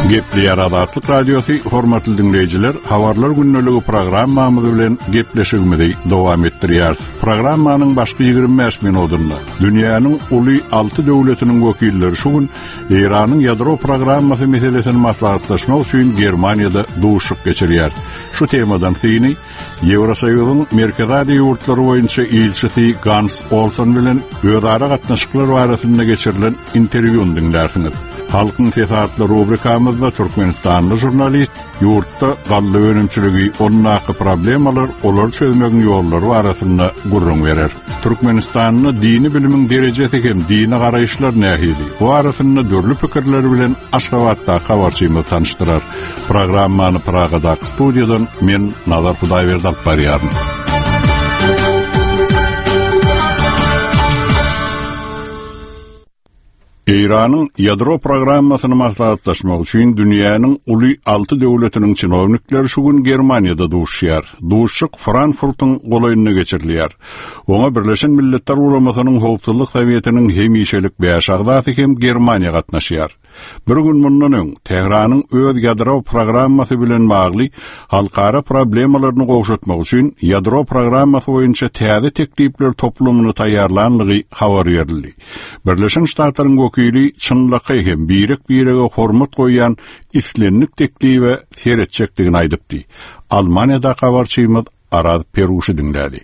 Gepli Adatlyk Radiosu hormatly dinleyijiler, habarlar günneligi programmamyz bilen gepleşigimizi dowam etdirýär. Programmanyň başky 25 minutunda dünýäniň uly 6 döwletiniň wekilleri şu gün Iranyň ýadro programmasy meselesini maslahatlaşmak üçin Germaniýada duşuk geçirýär. Şu temadan syny Ýewrosoýuzyň Merkezädi ýurtlary boýunça ilçisi Gans Olson bilen özara gatnaşyklar barasynda geçirilen interwýuny dinlersiňiz. Halkın Sesatlı rubrikamızda Türkmenistanlı jurnalist yurtta gallı önümçülüğü onun hakkı problemalar olar çözmeğin yolları arasında gurrun verer. Türkmenistanlı dini bilimin derecesi hem dini arayışlar nehili. Bu arasında dörlü fikirleri bilen Aşgabat'ta havarçıyımı tanıştırar. Programmanı Praga'daki stüdyodan men Nazar Hudayverdi alıp barýaryn. Iranyň ýadro programmasyny maslahatlaşmak üçin dünýäniň uly 6 döwletiniň çynownikleri şu gün Germaniýada duşýar. Duşuk Frankfurtyň golaýyna geçirilýär. Oňa Birleşen Milletler Ulamasynyň Howpsuzlyk Sowietiniň hemişelik beş agdaty hem Germaniýa gatnaşýar. Bir gün mundan öň Tehranyň öz ýadro programmasy bilen bagly halkara problemalaryny gowşatmak üçin ýadro programmasy boýunça täze teklipler toplumyny taýýarlanlygy habar berildi. Birleşen Ştatlaryň wekili çynlaky hem birege hormat goýan islenlik teklibi seretçekdigini aýdypdy. Almaniýada habarçymyz Arad Peruşy dinlädi.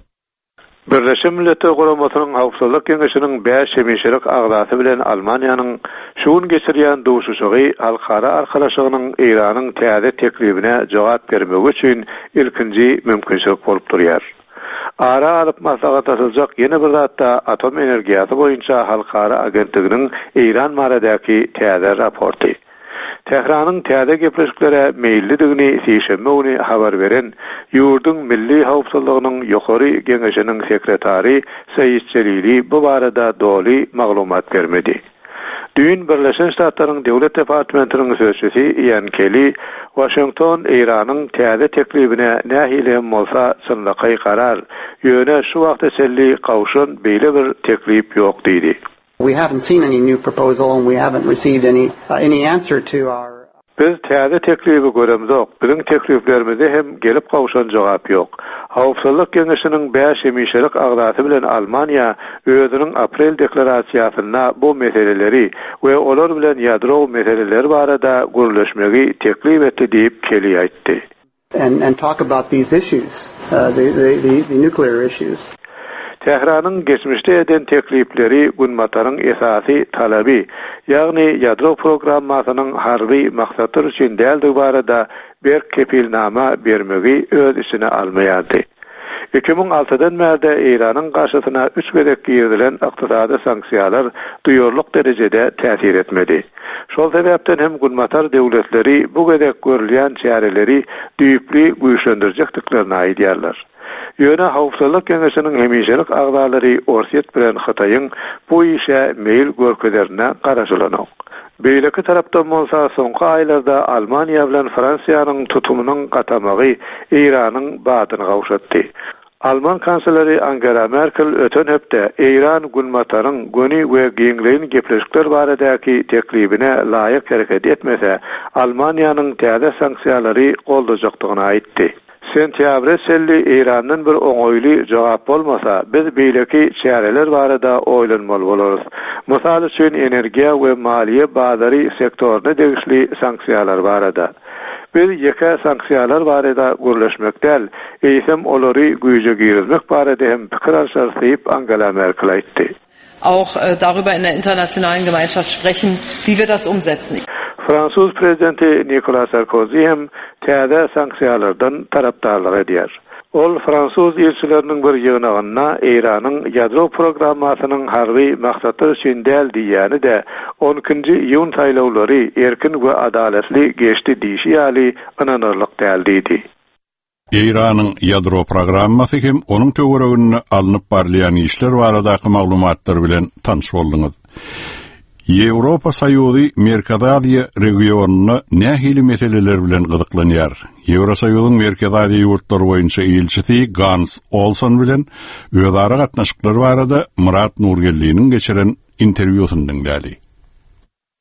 Birleşen Milletler Guramasynyň Howpsuzlyk Keňeşiniň 5 hemişelik agdaty bilen Almaniýanyň şuun geçirýän duşuşygy halkara arkalaşygynyň Iranyň täze teklibine jogap bermek üçin ilkinji mümkinçilik bolup durýar. Ara alyp maslahatlaşyljak ýene bir zatda atom energiýasy boýunça halkara agentliginiň Iran baradaky täze raporty. Tehranyň täze gepleşiklere meýillidigini seýşembe güni habar beren ýurduň milli howpsuzlygynyň ýokary geňeşiniň sekretary Saýid Jelili bu barada doly maglumat bermedi. Dün Birleşen Ştatlaryň Döwlet Departamentiniň sözçüsi Ian Kelly, Washington Iranyň täze teklibine nähilem bolsa çynlaky karar, ýöne şu wagtda selli gawşan beýle bir teklip ýok diýdi. We haven't seen any new proposal and we haven't received any answer to our. Biz täze teklibi göremzok. Bizim tekliflerimizde hem gelip gawşan jogap ýok. Howpsuzlyk Keňeşiniň 5 hemişelik agdaty bilen Almaniýa özüniň Aprel deklarasiýasyna bu meseleleri we olar bilen ýadro meseleleri barada gürleşmegi teklip etdi diýip Kelly aýtdy. And talk about these issues, the nuclear issues. Tehranyň geçmişde eden teklipleri Günmataryň esasy talaby, ýagny ýadro programmasynyň harby maksatlar üçin däldigi barada bir kepilnama bermegi öz içine almaýardy. 2006-dan beri Iranyň garşysyna 3 gedek giýdilen ykdysady sanksiýalar duýurlyk derejede täsir etmedi. Şol sebäpden hem Günmatar döwletleri bu gedek görülýän çäreleri düýpli güýçlendirjekdiklerini aýdýarlar. Ýöne Howpsuzlyk Keňeşiniň hemişelik agdalary Orsiýet bilen Hitaýyň bu işe meýil görkezlerine garaşylanok. Beýleki tarapdan bolsa soňky aýlarda Almaniýa bilen Fransiýanyň tutumynyň gatamagy Iranyň batyny gawşatdy. Alman kanseleri Angela Merkel öten hepde Iran Günmataryň göni we giňleýin gepleşikler baradaky teklibine laýyk hereket etmese Almaniýanyň täze sanksiýalary goldajakdygyny aýtdy. Sentýabr selli Iranyň bir oňoýly jogap bolmasa, biz beýleki çäreler barada oýlanmaly bolarys. Mysal üçin energiýa we maliýe bazary sektoryna degişli sanksiýalar barada. Bir ýeke sanksiýalar barada gürleşmekdäl, eýsem olary güýje girizmek barada hem pikir alşaryp Angela Merkel aýtdy. Auch darüber in der internationalen Gemeinschaft sprechen, wie wir das umsetzen. Fransuz prezidenti Nicolas Sarkozy hem täze sanksiýalardan tarapdarlyk edýär. Ol Fransuz elçileriniň bir ýygyna Iranyň ýadro programmasynyň harby maksatlar üçin däl diýäni de 12-nji iýun saýlawlary erkin we adaletli geçdi diýişýäli ananarlyk däl diýdi. Iranyň ýadro programmasy hem onuň töweregine alınıp barlayan işler baradaky maglumatlar bilen tanış boldyňyz. Ýewropa Soýuzy Merkezädi regionuna nähili meseleler bilen gyzyklanýar. Ýewrosoýuzyň Merkezädi ýurtlary boýunça elçisi Gans Olson bilen özara gatnaşyklar barada Murat Nurgelliňiň geçiren interwýusyny dinlädi.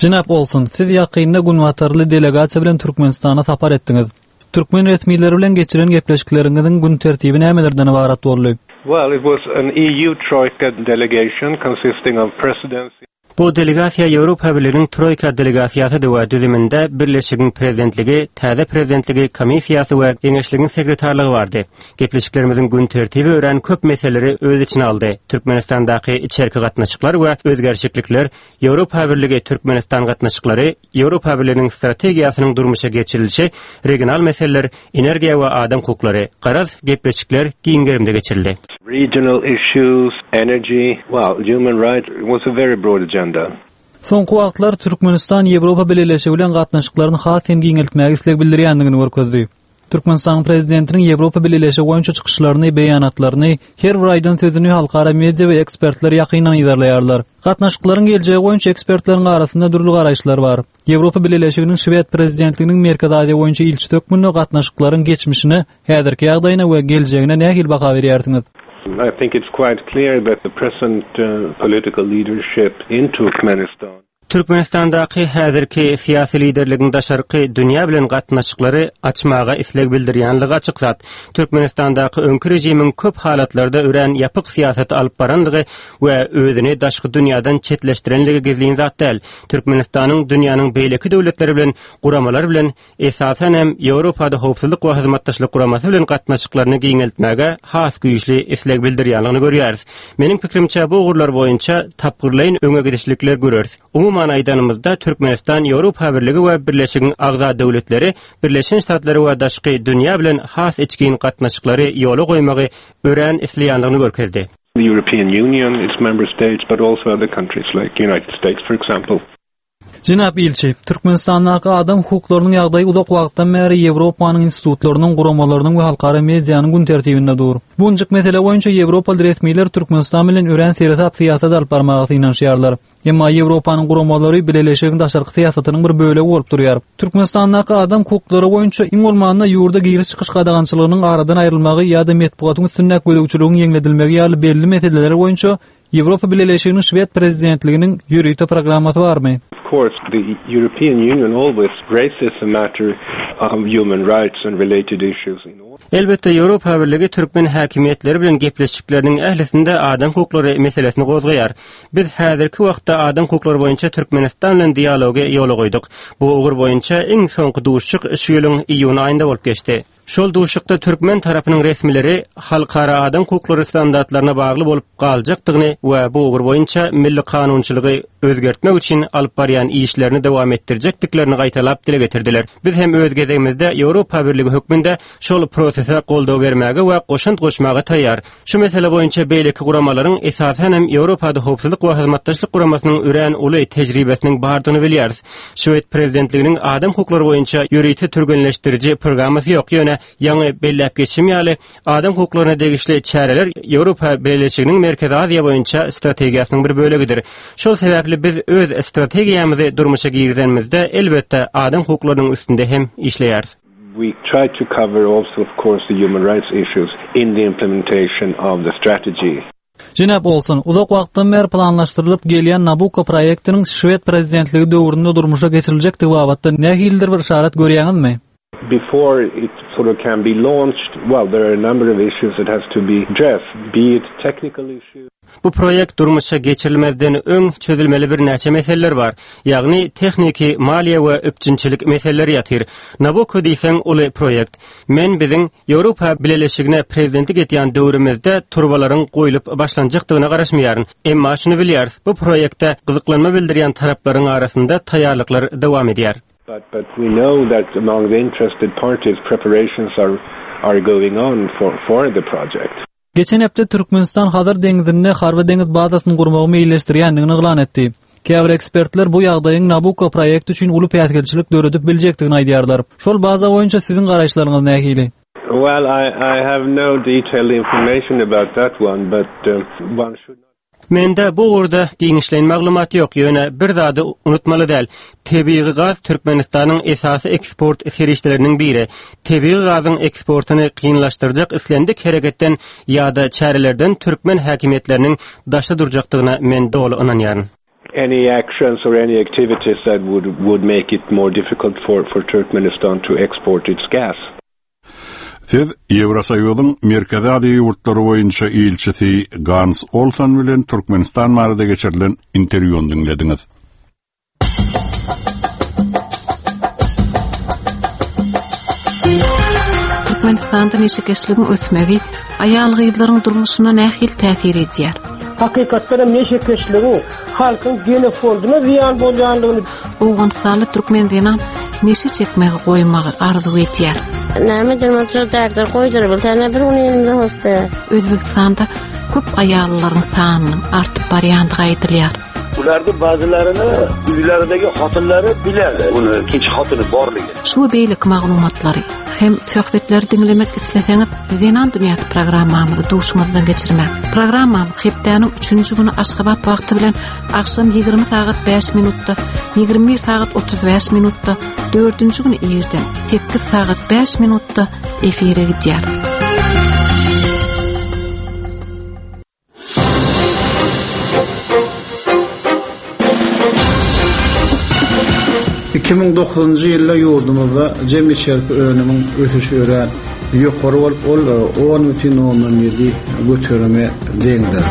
Jynap Olsun, siz ýakynda Gunwatarly delegasiýa bilen Türkmenistana sapar etdiňiz. Türkmen resmiýetleri bilen geçiren gepleşikleriňiziň gün tertibi nämelerden ibarat boldy? Well, it was an EU Troika delegation consisting of presidency. Bu delegasiýa Ýewropa Birliginiň Troika delegasiýasy we düzüminde Birleşigiň prezidentligi, täze prezidentligi komissiýasy we Geňeşligiň sekretarlygy bardy. Gepleşiklerimiziň gün tertibi ören köp meseleri öz içine aldy. Türkmenistandaky içerki gatnaşyklar we özgerçiklikler, Ýewropa Birligi Türkmenistan gatnaşyklary, Ýewropa Birliginiň strategiýasynyň durmuşa geçirilişi, regional meseleler, energiýa we adam hukuklary, garaz gepleşikler giňgerimde geçirildi. Regional issues, energy, human rights, it was a very broad agenda. Soňky wagtlar Türkmenistan Ýewropa Birleşigi bilen gatnaşyklaryny has hem giňeltmäge isleg bildirýändigini görkezdi. Türkmenistan prezidentiniň Ýewropa Birleşigi boýunça çykyşlaryny, beýanatlaryny, her bir aýdan sözüni halkara media we ekspertler ýakyndan ýerleýärler. Gatnaşyklaryň geljegi boýunça ekspertleriň arasynda durly garaýşlar bar. Ýewropa Birleşiginiň Şwed prezidentliginiň Merkez Aziýa boýunça ilçi tökmünde gatnaşyklaryň geçmişini, häzirki ýagdaýyna we geljegine nähil baka berýärsiňiz? I think it's quite clear that the present political leadership in Turkmenistan Türkmenistandaky häzirki syýasy liderligiň daşarky dünýä bilen gatnaşyklary açmaga isleg bildirýänligi açyk zat. Türkmenistandaky öňkü rejimiň köp halatlarda ören ýapyk syýasat alyp barandygy we özüni daşky dünýäden çetleşdirenligi gizliň zat däl. Türkmenistanyň dünýäniň beýleki döwletleri bilen, guramalar bilen esasen hem Ýewropada howpsuzlyk we hyzmatdaşlyk guramasy bilen gatnaşyklaryny giňeltmäge has güýçli isleg bildirýänligini görýäris. Meniň pikirimçe bu ugurlar boýunça tapgyrlaýyn öňe gidişlikler görürs. Aydanymyzda Türkmenistan Ýewropa Birligi we Birleşigiň agza döwletleri, Birleşen Ştatlary we daşky dünýä bilen has içkin gatnaşyklary ýola goýmagy ören isleýänligini görkezdi. The European Union, its member states, but also other countries like United States, for example. Jynap ilçi, Türkmenistandaky adam hukuklarynyň ýagdaýy uzak wagtdan beri Ýewropanyň institutlarynyň guramalarynyň we halkara mediýanyň gün tertibinde dur. Bunjyk mesele boýunça Ýewropa resmiýetleri Türkmenistan bilen ören serhat syýasat alyp barmagy inanýarlar. Emma Ýewropanyň guramalary Birleşigiň daşarky syýasatynyň bir bölegi bolup durýar. Türkmenistandaky adam hukuklary boýunça iň bolmanda ýurda giriş çykyş gadagançylygynyň aradan aýrylmagy ýa-da metbuatyň üstünde gödөгçülügiň ýeňledilmegi ýaly belli meseleler boýunça Ýewropa Birleşiginiň Şwed prezidentliginiň ýürüýte programmasy barmy? Of course, the European Union always raises the matter of human rights and related issues. Elbette Ýewropa Birligi Türkmen häkimiýetleri bilen gepleşikleriniň ählisinde adam hukuklary meselesini gozgaýar. Biz häzirki wagtda adam hukuklary boýunça Türkmenistan bilen dialoga ýola goýduk. Bu ugur boýunça iň soňky duşyk şu ýylyň iýun aýynda bolup geçdi. Şol duşykda Türkmen tarapynyň resmileri halkara adam hukuklary standartlaryna bagly bolup galjakdygyny we bu ugur boýunça milli kanunçylygy özgertmek üçin alyp barýan işlerini dowam etdirjekdiklerini gaýtalap dile getirdiler. Biz hem öz gezegimizde Ýewropa Birligi hökmünde şol prosese goldaw bermäge we goşunt goşmaga taýýar. Şu mesele boýunça beýleki guramalaryň esasen hem Ýewropada howpsuzlyk we hyzmatdaşlyk guramasynyň ören uly tejribesiniň bardygyny bilýäris. Şwed prezidentliginiň adam hukuklary boýunça ýürüýte türgenleşdiriji programmasy ýok. Ýöne ýaňy belläp geçim ýaly adam hukuklaryna degişli çäreler Ýewropa Birleşiginiň Merkez Aziýa boýunça strategiýasynyň bir bölegidir. Şol sebäpli biz öz strategiýamyzy durmuşa girýänimizde elbetde adam hukuklarynyň üstünde hem işleýäris. We try to cover also, of course, the human rights issues in the implementation of the strategy. Jynap Olsun, uzak wagtdan beri planlaşdyrylyp gelýän Nabucco proýektiniň Şwed prezidentligi döwründe durmuşa geçiriljekdi babatda nähildir bir işaret görýäňizmi? Before it sort of can be launched, there are a number of issues that has to be addressed, be it technical issues. Bu proýekt durmuşa geçirilmezden öň çözülmeli bir näçe meseleler bar. Ýagny techniki, maliýe we öpçünçilik meseleleri ýatyr. Nabucco diýsen uly proýekt. Men biziň Ýewropa Birleşigine prezidentlik etýän döwrümizde turbalaryň goýulyp başlanjakdygyna garaşmaýaryn. Emma şunu bilýäris, bu proýekde gyzyklanma bildirýän taraplaryň arasynda taýýarlyklar dowam edýär. But we know that among the interested parties preparations are going on for the project. Geçen hepde Türkmenistan Hazar deňizinde harby deňiz bazasyny gurmagy meýilleşdirýändigini elan etdi. Käbir ekspertler bu ýagdaýyň Nabucco proýekti üçin uly päsgelçilik döredip biljakdygyny aýdýarlar. Şol baza boýunça siziň garaýşlaryňyz nähili? Well, I have no detailed information about that one, but one should not. Mende bu urda giňişleýän maglumat ýok. Ýöne bir zady unutmaly däl. Tebii gaz Türkmenistanyň esasy eksport serişleriniň biri. Tebii gazyň eksportyny kynlaşdyrjak islendik hereketden ýa-da çärelerden türkmen häkimetleriniň daşda durjakdygyna men doly inanýarym. any actions or any activities that would make it more difficult for Turkmenistan to export its gas. Siz Ýewrosoýuzyň merkezi ady ýurtlary boýunça ilçisi Gans Olsan bilen Türkmenistan barada geçirilen interwýuny dinlediňiz. Türkmenistanda neşekeşligin ösmegi aýalgylaryň durmuşyna nähil täsir edýär. Hakykatda neşekeşligi halkyň genofondyna ziýan bolýanlygyny Owganstanly türkmendiňen neşe çekmegi goýmagy arzu edýär. Näme dermatçylar goýdyr bilýär bir ýylda hosta. Özbekistanda köp aýallaryň sanynyň artyp barýandygy aýdylýar. Ularning ba'zilarini uylaridagi xotinlari biladi, uni keç xotini borligi. Şu beýlik maglumatlary hem söhbetleri dinlemek isleseňiz, Zenan Dünýäsi programmamyzy duşmazdan geçirmek. Programmam hepdäniň 3-nji güni Aşgabat wagty bilen akşam 20 saat 5 minutda, 21 saat 35 minutda, 4-nji güni ýerden 8 saat 5 minutda efire gidýär. ...2009-njy ýylda ýurdumyzda jemgyýet şerpi önümiň ötüşi ören ýokary bolup ol 10,7 götürme deňdir.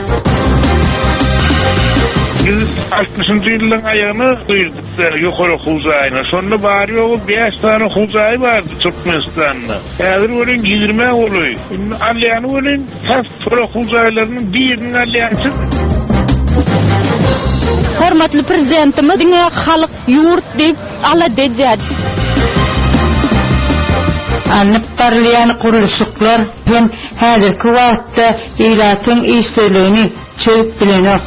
60-njy ýylyň aýagyny duýduk ýokary huzaýyna. Şonda bary ýoly 5 tane huzaý bardy Türkmenistanda. Häzir bolan 20 boly. Alýany bolan has huzaýlarynyň birini alýançy. Hormatly prezidentimiz diňe halyk ýurt diýip ala dejäd. Anlyp barlayan gurulşyklar hem häzirki wagtda ýylatyň işçiligini çöp bilenok.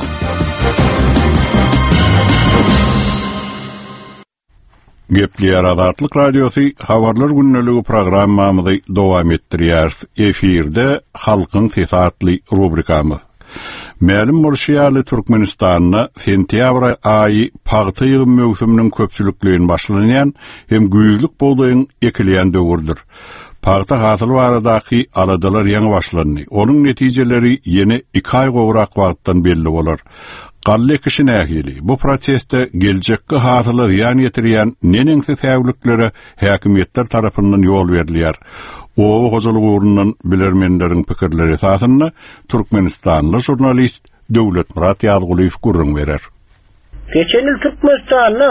Gepleýär Azatlyk Radiosu Habarlar günneligi programmamyzy dowam etdirýär. Efirde halkyň sesi adly rubrikamyz. Mälim bolşýaly Türkmenistanyna sentýabr aýy paýta ýygyň mögsüminiň köpçülikligini başlanýan hem güýzlük bolýan ekilýän döwürdir. Paýta hasyl baradaky aladalar ýaňy başlandy. Onuň netijeleri ýene 2 aý gowrak wagtdan belli bolar. Galle kişi nähili bu prosesde geljekki hasyly ýan ýetirýän neneňse täwirliklere häkimetler tarapyndan ýol berilýär. O hojalyk urundan bilermenleriň pikirleri esasynda Türkmenistanly jurnalist Döwlet Murat Ýazgulyw gurrun berer. Geçen ýyl Türkmenistanda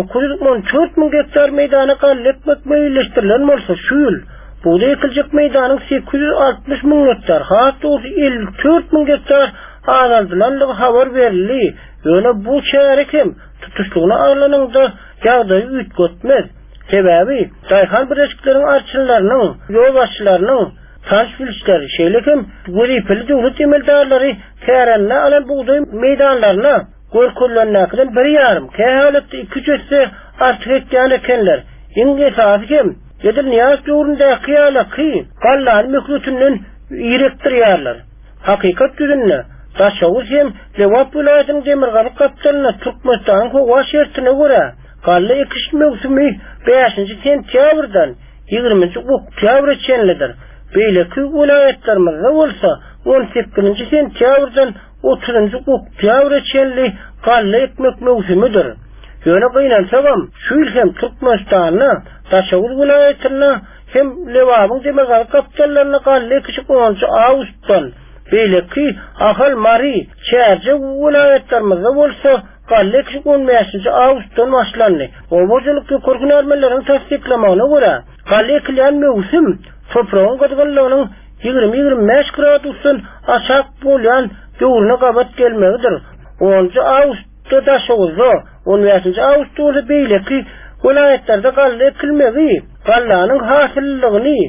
914 000 hektar meýdana galletmek meýilleşdirilen bolsa şu ýyl buğda ekiljek meýdanyň 860 000 hektar, hatda 54 000 hektar azaldylanlygy habar berildi. Ýöne bu çärekem tutuşlugyna arlananda ýagdaý ütgötmez. Sebebi Daýhan birleşikleriniň arçynlarynyň, ýol başçylarynyň tanşbilişleri şeýlekem göripli döwlet emeldarlary kärenle alan buğday meýdanlaryna görkezlenmäkden 1,5 kähalatda 2 etse artyk etýän ekenler. Iň esasy Gedil Niýaz döwründe ýalyky gallan möhletiniň ýerekdirýärler. Hakykat düzünde Taşawuz hem Lewap vilayatynyň Demirgaly kapitalyna Türkmenistanyň howa şertine görä galle ekiş mövsümi 5-nji sentýabrdan 20-nji oktýabra çenlidir. Beýleki vilayatlarymyzda bolsa 18-nji sentýabrdan 30-njy oktýabra çenli galle ekmek mövsümidir. Ýöne gynansaňam şu ýyl hem Türkmenistanyna Taşawuz vilayatyna hem Lewabyň Demirgaly kapitallaryna galle ekiş 10-njy awgustdan beýleki ahal mari çärje vilayatlarymyzda bolsa galle ekiş 15-nji awgustdan başlandy. Owajalyk korkun armelleriň tasdiklamagyna görä galle ekilýän mövsüm toprağın gadygynlygynyň 20-25 gradusdan aşak bolýan döwrüne gabat gelmegidir. 10-njy awgustda Taşawuzda 15-nji awgustda beýleki vilayatlarda galle ekilmegi gallanyň hasyllygyny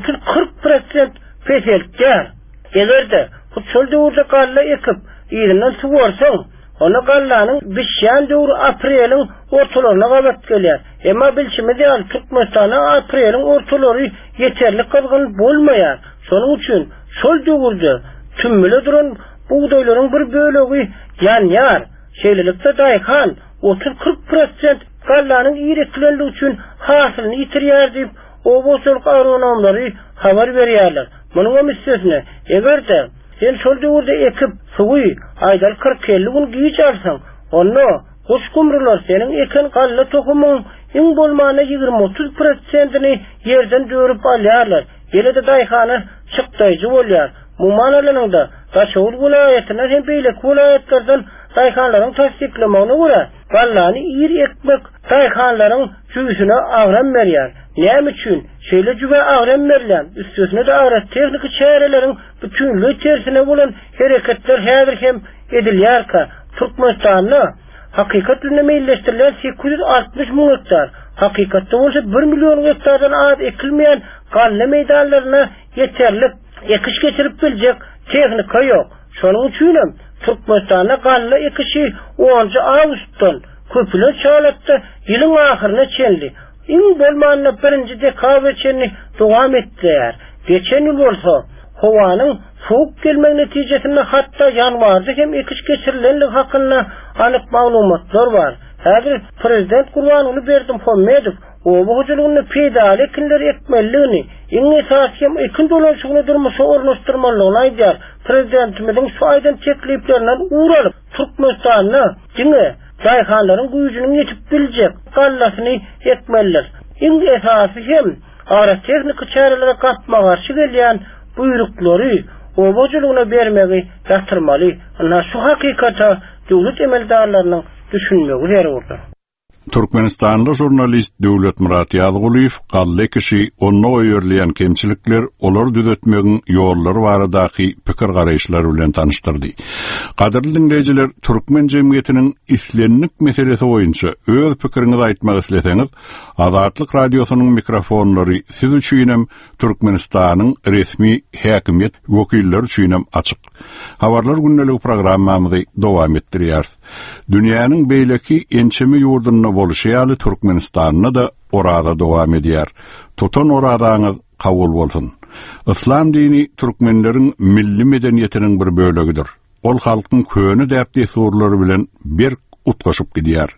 30-40% peşeltýär. Egerde şol döwürde galle ekip ýerinden sugorsaň, ona gallanyň bişýän döwrü aprelyň ortalaryna gabat gelýär. Emma bilşimiz ýaly Türkmenistana aprelyň ortalary ýeterli gazgyn bolmaýar. Şonuň üçin şol döwürde tümmüle duran buğdaýlaryň bir bölegi ýanýar. Şeýlelikde Daýhan 30-40% gallanyň ýereklenligi üçin hasylyny ýitirýär diýip owajalyk agronomlary habar berýärler. Munyň müstesne egerde sen şol döwürde ekip suwy aýdal 40-50 gün giýiş alsaň, Onu kuşkumrular senin eken kalla tohumun in bolmana 20-30%'ni yerden dörüp alýarlar. Gelede dayhana çıktaycı bolýar. Mumanalarının da Taşoğul vilayetinden hem beylek vilayetlerden dayhanların tasdiklemağına göre gallany iri ekmek dayhanların cüýsüne agram berýär. Näme üçin? Şeýle jüge agram berilýän, üstüne de agrat tehnik çärelerin bütünlüği tersine bolan hereketler häzir hem edilýär. Türkmenistanyny hakykatlyne meýilleşdirilen 860 000 hektar, hakykatda bolsa 1 milyon hektardan az ekilmeýän galla meýdanlaryna yeterlik ekiş geçirip biljek tehnika ýok. Şonuň üçin Türkmenistanda galla ekişi 10 Awgustdan köpülen çalatda ýylyň ahyryna çeldi. İň bolmanyna 1-nji dekabrçeni dowam etdiler. Geçen ýyl bolsa howanyň soğuk gelmek netijesinde hatta yanvarda hem ekiş geçirilenlik hakkında anyk maglumatlar var. Häzir Prezident Gurbanuly Berdimuhammedow o boğuculuğunu peýdal ekinleri ekmelliğini iň esasy hem ekin dolaşygyny durmuşa ornaşdyrmalygyny aýdýar. Prezidentimizin şu aýdan tekliplerinden uğralyp Türkmenistanyna diňe dayhanlaryň güýjüni ýetip biljek gallasyny ekmeller. Iň esasy hem agrat tehnik çärelere gatma garşy gelýän buýruklary oboçuluğuna bermegi ýatyrmaly. Ana şu hakykata döwlet emeldarlarynyň düşünmegi zerurdur. Türkmenistanlı jurnalist Döwlet Murat Ýazguliýew galle kişi onu öýerleýän kemçilikler olar düzetmegiň ýollary baradaky pikir garaýşlary bilen tanıştyrdy. Gaderli dinleýijiler, türkmen jemgyýetiniň islenlik meselesi boýunça öz pikiriňizi aýtmak isleseňiz, Azatlyk radiosynyň mikrofonlary siz üçin hem Türkmenistanyň resmi häkimiýet wekilleri üçin hem açyk. Habarlar günneligi programmamyzy dowam etdirýär. Dünýäniň beýleki ençemi ýurduny bolşýaly Türkmenistanyny da orada dowam edýär. Tutan oradaňyz kabul bolsun. Islam dini türkmenleriň milli medeniýetiniň bir bölegidir. Ol halkyň köni däpdi surlary bilen bir utgaşyp gidýär.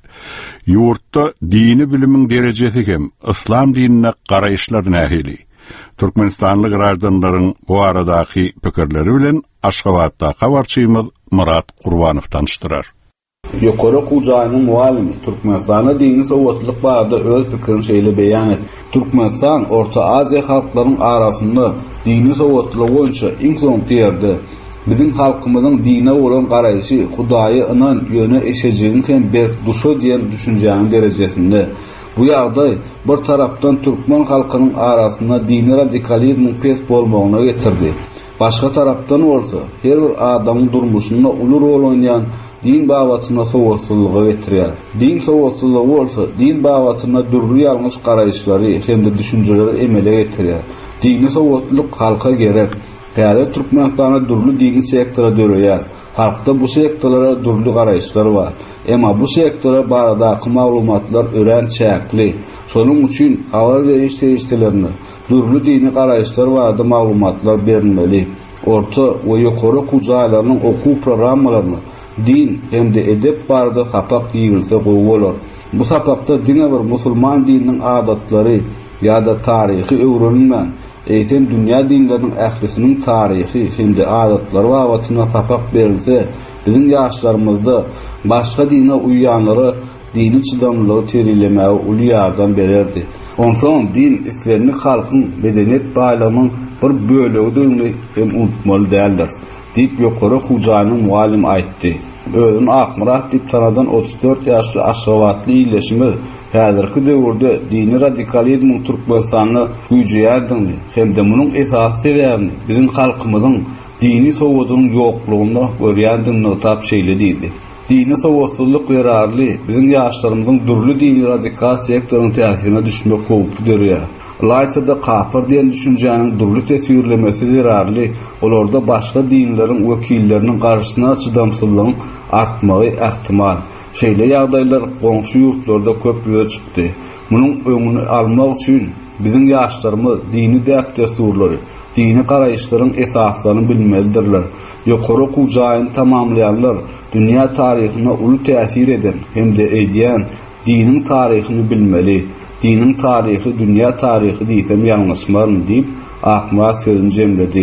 Ýurtda dini bilimiň derejesi hem islam dinine garaýşlar nähili. Türkmenistanlyk garaşdanlaryň bu aradaky pikirleri bilen Aşgabatda habarçymyz Murat Gurbanow tanıştyrar. Ýokary Kujaýynyň muallimi Türkmenistana dini sowatlyk barada öz pikirini şeýle beýan etdi. Türkmenistan Orta Aziýa halklarynyň arasynda dini sowatlyk boýunça iň soňky ýerde. Biziň halkymyzyň dine bolan garaýşy Hudaýy inan ýöne eşejigini hem bir duşa diýen düşünjäniň derejesinde. Bu ýagdaý bir tarapdan türkmen halkynyň arasynda dini radikalizmiň pes bolmagyna getirdi. Başga tarapdan bolsa, her bir adamyň durmuşynda uly rol oýnaýan din bawatyna sowatlygy getirýär. Din sowatlygy bolsa, din bawatyna durry ýalňyş garaýşlary hemde düşünjeleri emele getirýär. Dini sowatlyk halka gerek. Häzir Türkmenistana durly dini sektora döreýär. Halkda bu sektorlara durly garaýşlar bar. Emma bu sektora baradaky maglumatlar ören çäkli. Şonuň üçin awal berişlerini durly dini garaýşlar barada maglumatlar berilmeli. Orta we ýokary kujaýlarynyň okuw programmalaryny din hemde edep barada sapak ýigilse gowy bolar. Bu sapakda diňe bir musulman dininiň adatlary ýa-da taryhy öwrenilmän. Eýsen dünýä dinleriniň ählisiniň taryhy hemde adatlary bawatyna sapak berilse, biziň ýaşlarymyzda başga dine uýanlary dini çydamlygy terilemäge uly ýardam bererdi. Onsoň din islenlik halkyň medeniýet baýlamyň bir bölegini hem unutmaly däldir. Dip ýokary Hujaýynyň muallim aýtdy. Özüni Akmurat dip tanadan 34 ýaşly Aşgabatly ýyleşimi häzirki döwürde dini radikalizmiň Türkmenistanyny güýjeýärdi. Hemde munyň esas sebäbini biziň halkymyzyň dini sowadynyň ýoklugyna görýändigini tap şeýlediydi. Dini sowatlyk ýararly biziň ýaşlarymyzyň durly dini radikal sektoryň täsirini düşmek howply dörýär. Laýçada kafir diýen düşünjäniň durly tesirlemesi ýararly, olarda başga dinleriň wekilleriniň garşysyna çydamsızlygyň artmagy ähtimal. Şeýle ýagdaýlar goňşy ýurtlarda köp ýöçükdi. Munyň öňüni almak üçin biziň ýaşlarymyz dini däpdesturlary, dini garaýşlaryň esaslaryny bilmelidirler. Ýokary Kujaýyny tamamlaýanlar dünýä taryhyna uly täsir eden hemde edýän diniň taryhyny bilmeli. Dinin tarihi, dünya tarihi diýsem ýalňyşmaryn diýip Akmurat sözüni jemledi.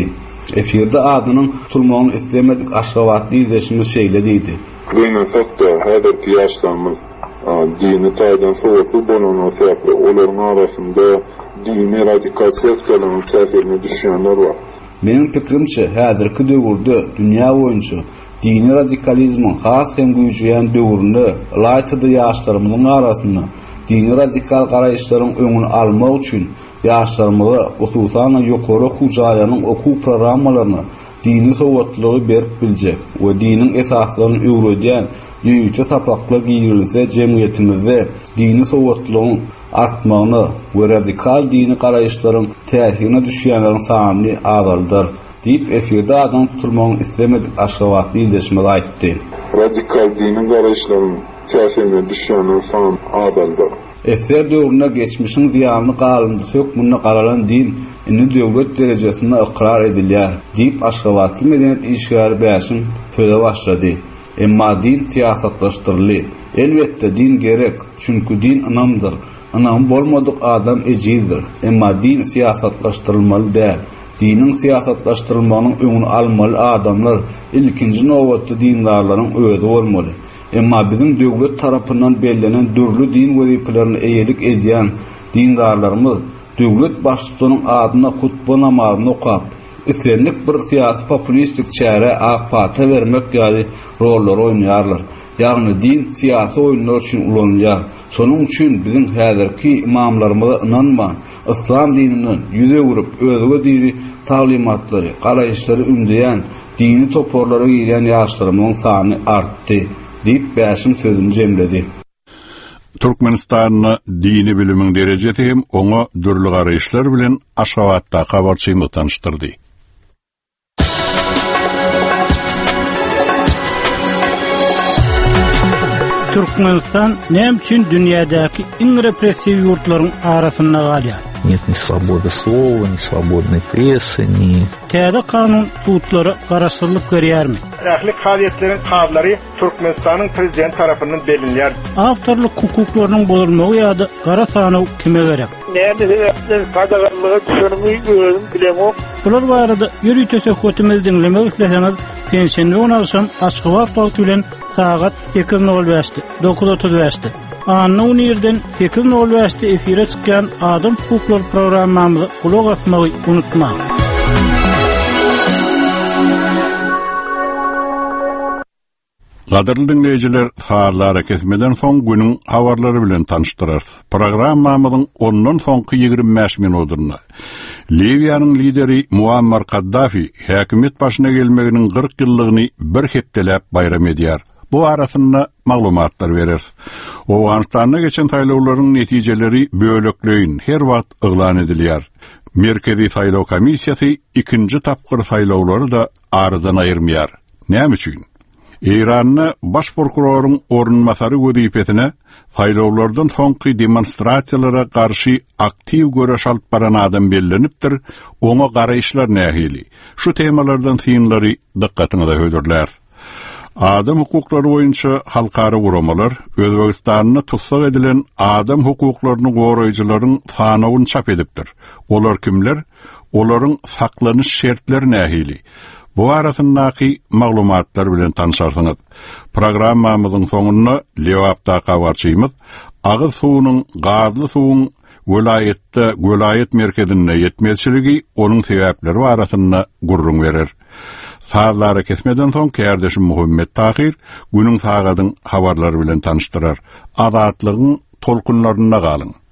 Efirde adynyň tutulmagyny islemedik aşgabatly ýeşimiz şeýle diýdi. Benim sakta häzirki ýaşlarymyz dini taýdan soğusu bolan sebäpli olaryň arasynda dini radikal sektörlaryň täsirine düşýänler bar. Menin pikrimçe häzirki döwürde dünýä boýunça dini radikalizmin has hem güýjüýän döwründe laýtydy ýaşlarymyzyň arasynda dini radikal garaýşlaryň öňüni almak üçin ýaşlarymyza hususan ýokary hujaýanyň okuw programmalaryny dini sowatlygy berip biljek we diniň esaslaryny öwredýän ýüýçe sapakly giýirilse jemgyýetimizde dini sowatlygyň artmagyny we radikal dini garaýşlaryň täsirine düşýänleriň sanyny azaldyr diýip efirde adam tutulmagyny islemedik aşgabatly ýeşmeli aýtdy. Radikal dini garaýşlaryň täsirine düşýänleriň sanyny azaldyr. Eser döwrüne geçmişiň ziýanyny galyndy sökmünde garalan din indi döwlet derejesinde ikrar edilýär diýip aşgabatly medeniýet işgary bäşin söze başlady. Emma din siýasatlaşdyrly. Elbetde din gerek, çünkü din anamdyr. Anam bolmadyk adam ejizdir. Emma din siýasatlaşdyrylmaly däl. Dinin siýasatlaşdyrylmagynyň öňüni almaly adamlar ilkinji nowatda dindarlaryň özi bolmaly. Emma bizim döwlet tarapyndan bellenen dürlü din wezipelerini eýelik edýän dindarlarymyz döwlet başçysynyň adyna hutba namazyny okap, islenlik bir siýasy populistik çäre apata bermek ýaly rollary oýnaýarlar. Ýagny din siýasy oýunlar üçin ulanýar. Şonuň üçin bizim häzirki imamlarymyza inanma, İslam dininiň ýüze vurup özüge dini taglimatlary, garaýşlary ümdeýän dini toporlara giren ýaşlarymyň sany artdy diýip bäşim sözüni jemledi. Türkmenistanyň dini bilimiň derejesi hem oňa dürli garaýşlar bilen Aşgabatda habarçyny tanıştyrdy. Türkmenistan näme üçin dünýädäki iň repressiw ýurtlaryň arasynda galýar? Нет ни свободы слова, ни свободной прессы, ни... Täze kanun tutlary garaşdyrlyp görýärmi? Ählik faaliýetleriň kablary Türkmenistanyň prezident tarapyndan belinýär. Awtorlyk hukuklarynyň bozulmagy ýa-da gara sanaw kime gerek? Näme sebäpden kadaglygy düşünmüň özüm bilemok. Bular barada ýürüýt tösekhetimiz dinlemek isleseňiz, pensiýany oňaşam Aşgabat wagty bilen sagat 8:05'te 9:35'te. Anun ýerden 8:05'te efire çykýan Adam hukukları programmamyzy kulak asmagy unutma. Gaderly dinleyijiler, saatlara kesmeden soň günüň habarlary bilen tanıştyrar. Programmamyzyň ondan soňky 25 minutunda Libyanyň lideri Muammar Kaddafi häkimet başyna gelmeginiň 40 ýyllygyny bir hepdelep bayram edýär. Bu arasynda maglumatlar berer. Owganistanda geçen taýlawlaryň netijeleri bölekleýin her wagt eglan edilýär. Merkezi saýlaw komissiýasy ikinji tapgyr saýlawlary da aradan aýyrmaýar. Näme üçin? İran'ı baş prokuroryň orunmasary wezipetine saýlawlardan soňky demonstrasiýalara garşy aktiw göreş alyp baran adam bellenipdir. Oňa garaýşlar nähili. Şu temalardan synlary dikkatyňize höýdürler. Adam hukuklary boýunça halkara guramalar Özbegistanyň tutsak edilen adam hukuklaryny goraýjylaryň sanawyny çap edipdir. Olar kimler? Olaryň saklanyş şertleri nähili? Bu arasyndaky maglumatlar bilen tanışarsyňyz. Programmamyzyň soňuna Lewapda habarçymyz agyz suwunyň gazly suwuň gölayet merkezine ýetmezçiligi onuň sebäpleri arasynda gurrun berer. Saatlara kesmeden soň kardeşim Muhammed Tahir günüň sagadyň habarlary bilen tanıştyrar. Azatlygyň tolkunlaryna galyň.